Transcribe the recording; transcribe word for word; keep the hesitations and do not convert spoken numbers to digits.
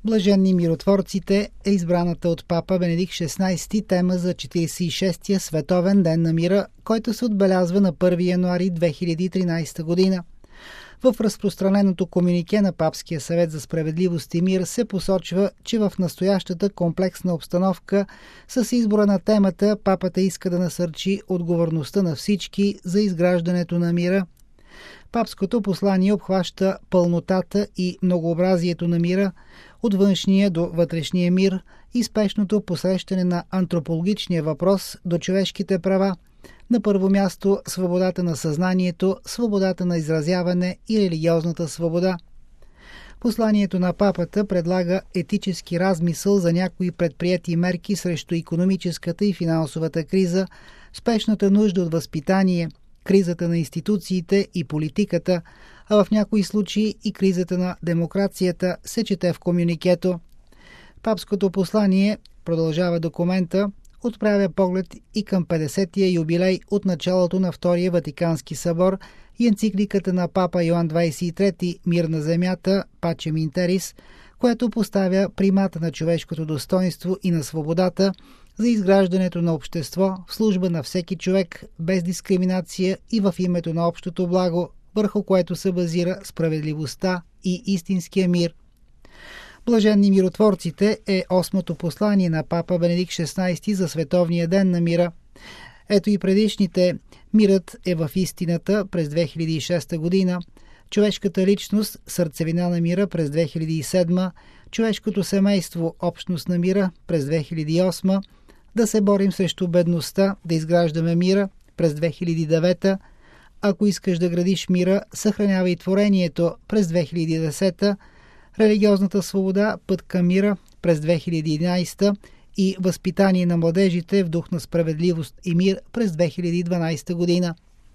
Блаженни миротворците е избраната от папа Бенедикт шестнадесети тема за четиридесет и шестия Световен ден на мира, който се отбелязва на първи януари две хиляди и тринадесета година. В разпространеното комюнике на Папския съвет за справедливост и мир се посочва, че в настоящата комплексна обстановка с избора на темата папата иска да насърчи отговорността на всички за изграждането на мира. Папското послание обхваща пълнотата и многообразието на мира, от външния до вътрешния мир и спешното посрещане на антропологичния въпрос до човешките права. На първо място свободата на съзнанието, свободата на изразяване и религиозната свобода. Посланието на папата предлага етически размисъл за някои предприети мерки срещу икономическата и финансовата криза, спешната нужда от възпитание, кризата на институциите и политиката, а в някои случаи и кризата на демокрацията, се чете в комюникето. Папското послание, продължава документа, отправя поглед и към петдесетия юбилей от началото на Втория Ватикански събор и енцикликата на папа Йоан двадесет и трети «Мир на земята» Пачем Интерис, което поставя примата на човешкото достоинство и на свободата за изграждането на общество в служба на всеки човек без дискриминация и в името на общото благо, върху което се базира справедливостта и истинския мир. Блаженни миротворците е осмото послание на папа Бенедикт шестнадесети за Световния ден на мира. Ето и предишните «Мирът е в истината» през две хиляди и шеста година, «Човешката личност – сърцевина на мира» през две хиляди и седма, «Човешкото семейство – общност на мира» през две хиляди и осма, «Да се борим срещу бедността, да изграждаме мира» през две хиляди и девета, «Ако искаш да градиш мира, съхранявай творението» през две хиляди и десета, «Религиозната свобода – път към мира» през две хиляди и единадесета и «Възпитание на младежите в дух на справедливост и мир» през две хиляди и дванадесета година.